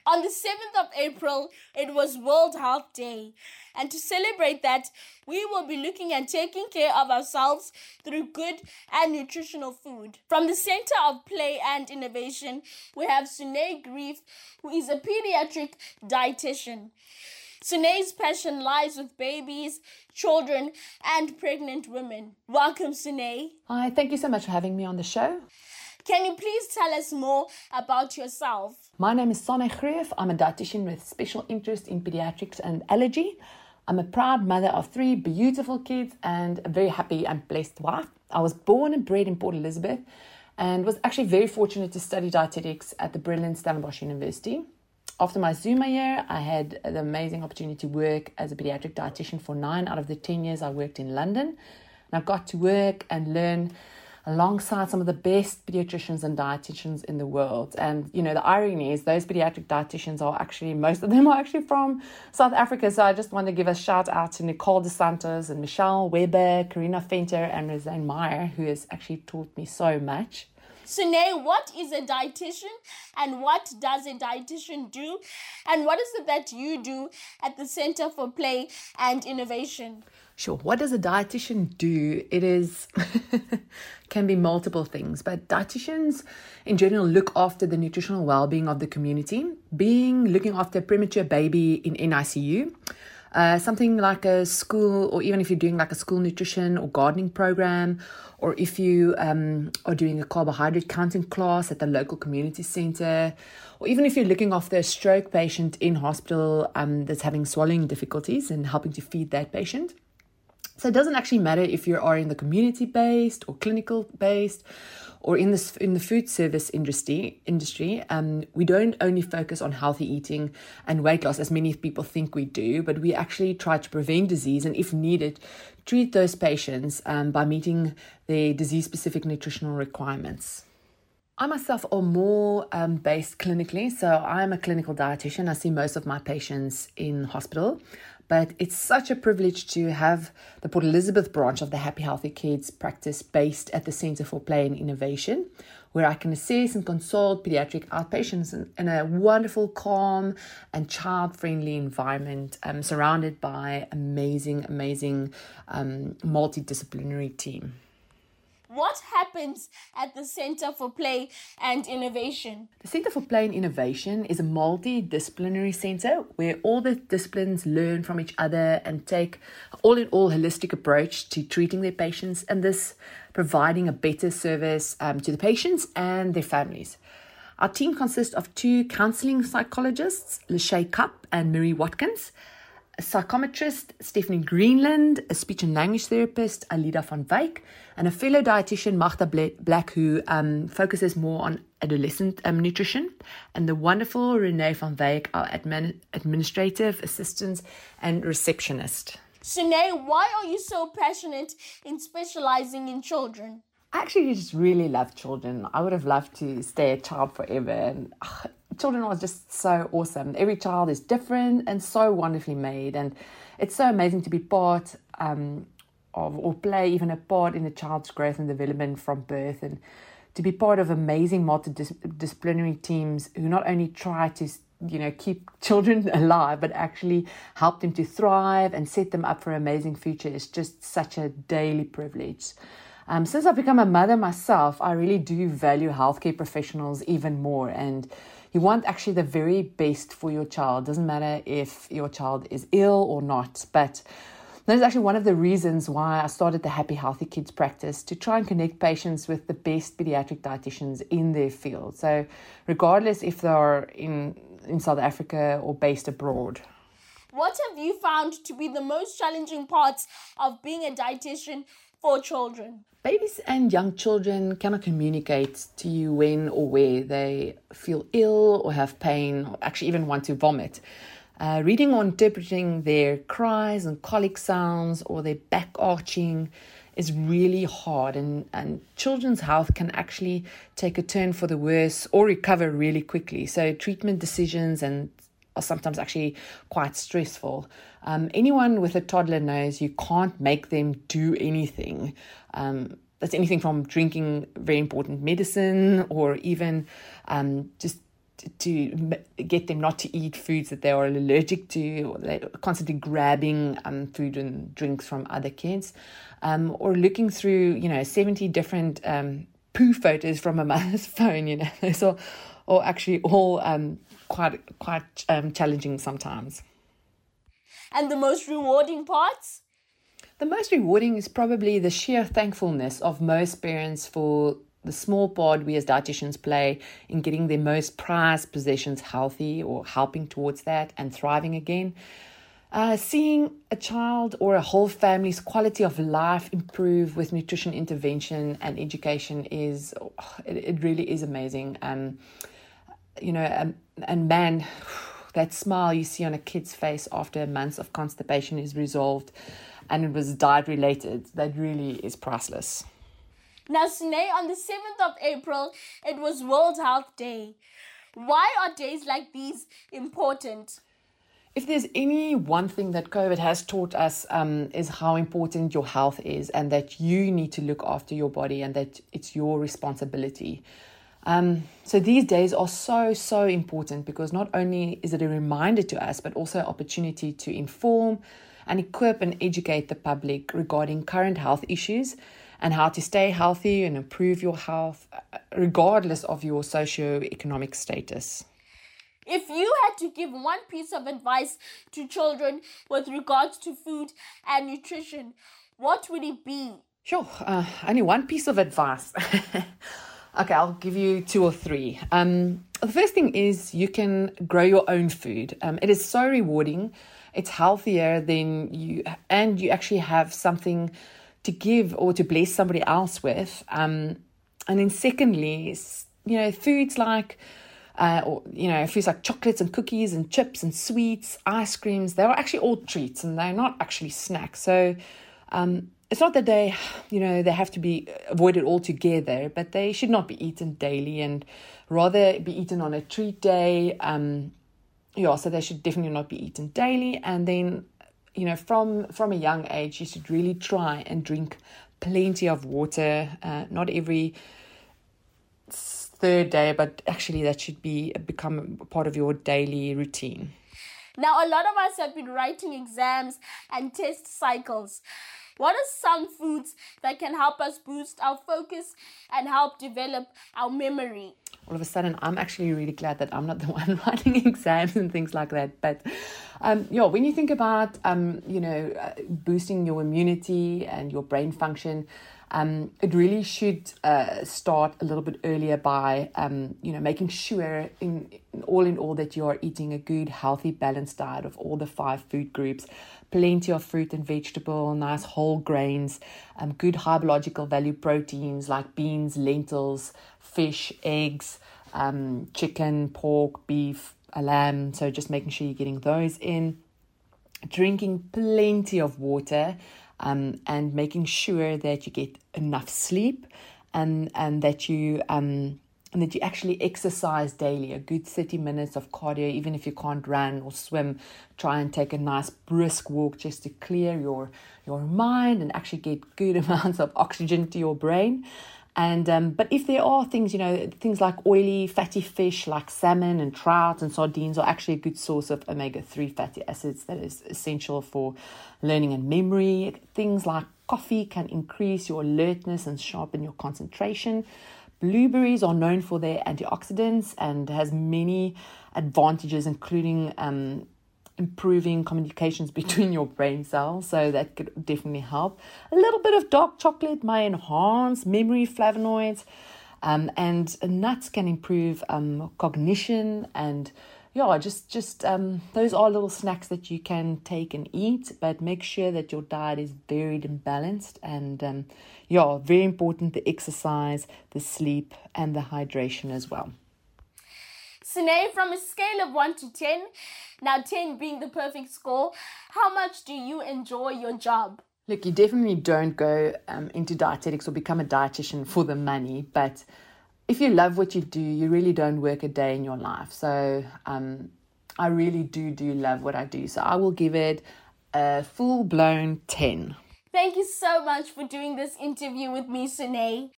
On the 7th of April, it was World Health Day. And to celebrate that, we will be looking at taking care of ourselves through good and nutritional food. From the Center of Play and Innovation, we have Sunay Grief, who is a pediatric dietitian. Sunay's passion lies with babies, children, and pregnant women. Welcome, Sunay. Hi, thank you so much for having me on the show. Can you please tell us more about yourself? My name is Sunay Grief. I'm a dietitian with special interest in pediatrics and allergy. I'm a proud mother of 3 beautiful kids and a very happy and blessed wife. I was born and bred in Port Elizabeth and was actually very fortunate to study dietetics at the brilliant Stellenbosch University. After my Zuma year, I had the amazing opportunity to work as a pediatric dietitian for 9 out of the 10 years I worked in London. And I got to work and learn alongside some of the best pediatricians and dietitians in the world. And, you know, the irony is those pediatric dietitians are actually, most of them are actually from South Africa. So I just want to give a shout out to Nicole DeSantos and Michelle Weber, Karina Fenter and Roseanne Meyer, who has actually taught me so much. Sunay, what is a dietitian and what does a dietitian do? And what is it that you do at the Center for Play and Innovation? Sure. What does a dietitian do? It is can be multiple things, but dietitians in general look after the nutritional well-being of the community, looking after a premature baby in NICU, something like a school, or even if you're doing like a school nutrition or gardening program, or if you are doing a carbohydrate counting class at the local community center, or even if you're looking after a stroke patient in hospital that's having swallowing difficulties and helping to feed that patient. So it doesn't actually matter if you are in the community-based or clinical-based or in the food service industry. We don't only focus on healthy eating and weight loss as many people think we do, but we actually try to prevent disease and, if needed, treat those patients by meeting their disease-specific nutritional requirements. I myself am more based clinically, so I'm a clinical dietitian. I see most of my patients in hospital. But it's such a privilege to have the Port Elizabeth branch of the Happy Healthy Kids practice based at the Center for Play and Innovation, where I can assess and consult pediatric outpatients in a wonderful, calm and child-friendly environment, surrounded by amazing multidisciplinary team. What happens at the Center for Play and Innovation? The Center for Play and Innovation is a multidisciplinary center where all the disciplines learn from each other and take all-in-all holistic approach to treating their patients, and this providing a better service to the patients and their families. Our team consists of 2 counseling psychologists, Lachey Cup and Marie Watkins, a psychometrist, Stephanie Greenland, a speech and language therapist, Alida van Wyk, and a fellow dietitian, Magda Black, who focuses more on adolescent nutrition, and the wonderful Renee van Wyk, our administrative assistant and receptionist. Sunay, why are you so passionate in specializing in children? I actually just really love children. I would have loved to stay a child forever, and children are just so awesome. Every child is different and so wonderfully made, and it's so amazing to be part of or play even a part in a child's growth and development from birth, and to be part of amazing multidisciplinary teams who not only try to keep children alive, but actually help them to thrive and set them up for an amazing future is just such a daily privilege. Since I've become a mother myself, I really do value healthcare professionals even more, and you want actually the very best for your child. Doesn't matter if your child is ill or not, but that is actually one of the reasons why I started the Happy Healthy Kids practice, to try and connect patients with the best pediatric dietitians in their field. So regardless if they are in South Africa or based abroad. What have you found to be the most challenging parts of being a dietitian for children? Babies and young children cannot communicate to you when or where they feel ill or have pain or actually even want to vomit. Reading or interpreting their cries and colic sounds or their back arching is really hard, and children's health can actually take a turn for the worse or recover really quickly. So treatment decisions are sometimes actually quite stressful. Anyone with a toddler knows you can't make them do anything. That's anything from drinking very important medicine or even just get them not to eat foods that they are allergic to, or they're constantly grabbing food and drinks from other kids, or looking through 70 different poo photos from a mother's phone. So, or actually all quite challenging sometimes. And the most rewarding parts? The most rewarding is probably the sheer thankfulness of most parents for the small part we as dietitians play in getting their most prized possessions healthy, or helping towards that and thriving again. Seeing a child or a whole family's quality of life improve with nutrition intervention and education it really is amazing. And man, that smile you see on a kid's face after months of constipation is resolved and it was diet related, that really is priceless. Now, Sine, on the 7th of April, it was World Health Day. Why are days like these important? If there's any one thing that COVID has taught us is how important your health is, and that you need to look after your body and that it's your responsibility. So these days are so important, because not only is it a reminder to us, but also an opportunity to inform and equip and educate the public regarding current health issues and how to stay healthy and improve your health regardless of your socio-economic status. If you had to give one piece of advice to children with regards to food and nutrition, what would it be? Sure, only one piece of advice. Okay, I'll give you 2 or 3. The first thing is you can grow your own food. It is so rewarding. It's healthier than you actually have something to give or to bless somebody else with. And then secondly, foods like foods like chocolates and cookies and chips and sweets, ice creams, they're actually all treats and they're not actually snacks. So it's not that they have to be avoided altogether, but they should not be eaten daily and rather be eaten on a treat day. So they should definitely not be eaten daily. And then, from a young age, you should really try and drink plenty of water, not every third day, but actually that should become part of your daily routine. Now, a lot of us have been writing exams and test cycles. What are some foods that can help us boost our focus and help develop our memory? All of a sudden, I'm actually really glad that I'm not the one writing exams and things like that. But when you think about, boosting your immunity and your brain function, it really should start a little bit earlier by, making sure in all that you are eating a good, healthy, balanced diet of all the 5 food groups, plenty of fruit and vegetable, nice whole grains, good high biological value proteins like beans, lentils, fish, eggs, chicken, pork, beef, lamb. So just making sure you're getting those in, drinking plenty of water, and making sure that you get enough sleep, and that you actually exercise daily, a good 30 minutes of cardio. Even if you can't run or swim, try and take a nice brisk walk just to clear your mind and actually get good amounts of oxygen to your brain. And but if there are things, things like oily, fatty fish like salmon and trout and sardines are actually a good source of omega-3 fatty acids that is essential for learning and memory. Things like coffee can increase your alertness and sharpen your concentration. Blueberries are known for their antioxidants and has many advantages, including improving communications between your brain cells, so that could definitely help. A little bit of dark chocolate may enhance memory, flavonoids, and nuts can improve cognition, and those are little snacks that you can take and eat, but make sure that your diet is varied and balanced. And very important, the exercise, the sleep, and the hydration as well. Sine, from a scale of 1 to 10, now 10 being the perfect score, how much do you enjoy your job? Look, you definitely don't go into dietetics or become a dietitian for the money, but if you love what you do, you really don't work a day in your life. So I really do love what I do. So I will give it a full-blown 10. Thank you so much for doing this interview with me, Sine.